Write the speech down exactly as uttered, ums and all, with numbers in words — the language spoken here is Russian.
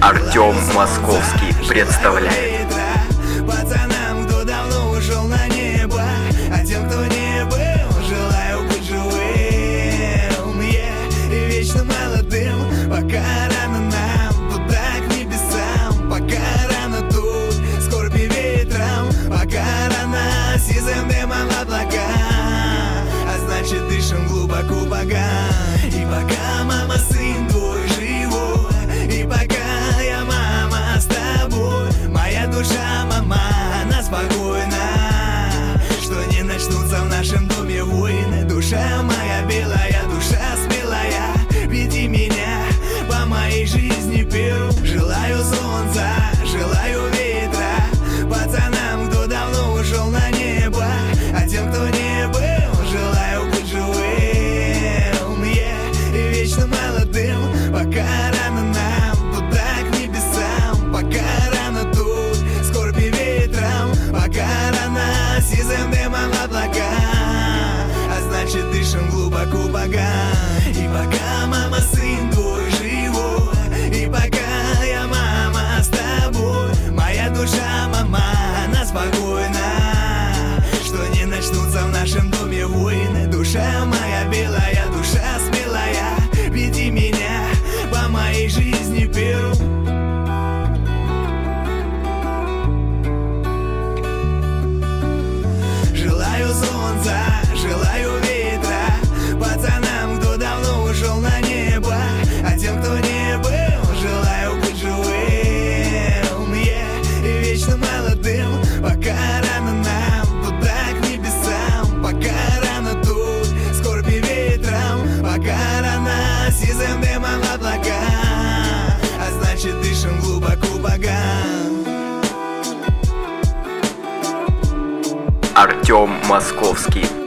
Артем Московский представляет. Пацанам, кто давно ушел на небо, а тем, кто не был, желаю быть живым, yeah. И вечно молодым, пока рано нам туда к небесам, пока рано тут скорби ветром, пока рано сизым дымом облака, а значит дышим глубоко пока. И пока мама, сын твой живой, и пока я, мама, с тобой, моя душа, мама, она спокойна, что не начнутся в нашем доме войны. Душа моя белая, душа смелая, веди меня по моей жизни первым. Желаю солнца, желаю ветра, пацанам, кто давно ушел на небо, а тем, кто не был, желаю быть живым, yeah. И вечно молодым, пока рано нам туда к небесам, пока рано тут скорби ветром, пока рано сизым дымом облака, а значит дышим глубоко пока. И пока, мама, сын твой живой, и пока я, мама, с тобой, моя душа, мама, она спокойна, что не начнутся в нашем доме войны. Душа моя белая, душа смелая, веди меня по моей жизни первым. Желаю солнца, желаю ветра, пацанам, кто давно ушел на небо, а тем, кто не был, желаю быть живым, yeah. И вечно молодым, пока рано нам туда к небесам, пока рано тут скорби ветром, пока рано сизым дымом облака, а значит дышим глубоко пока. Артем Московский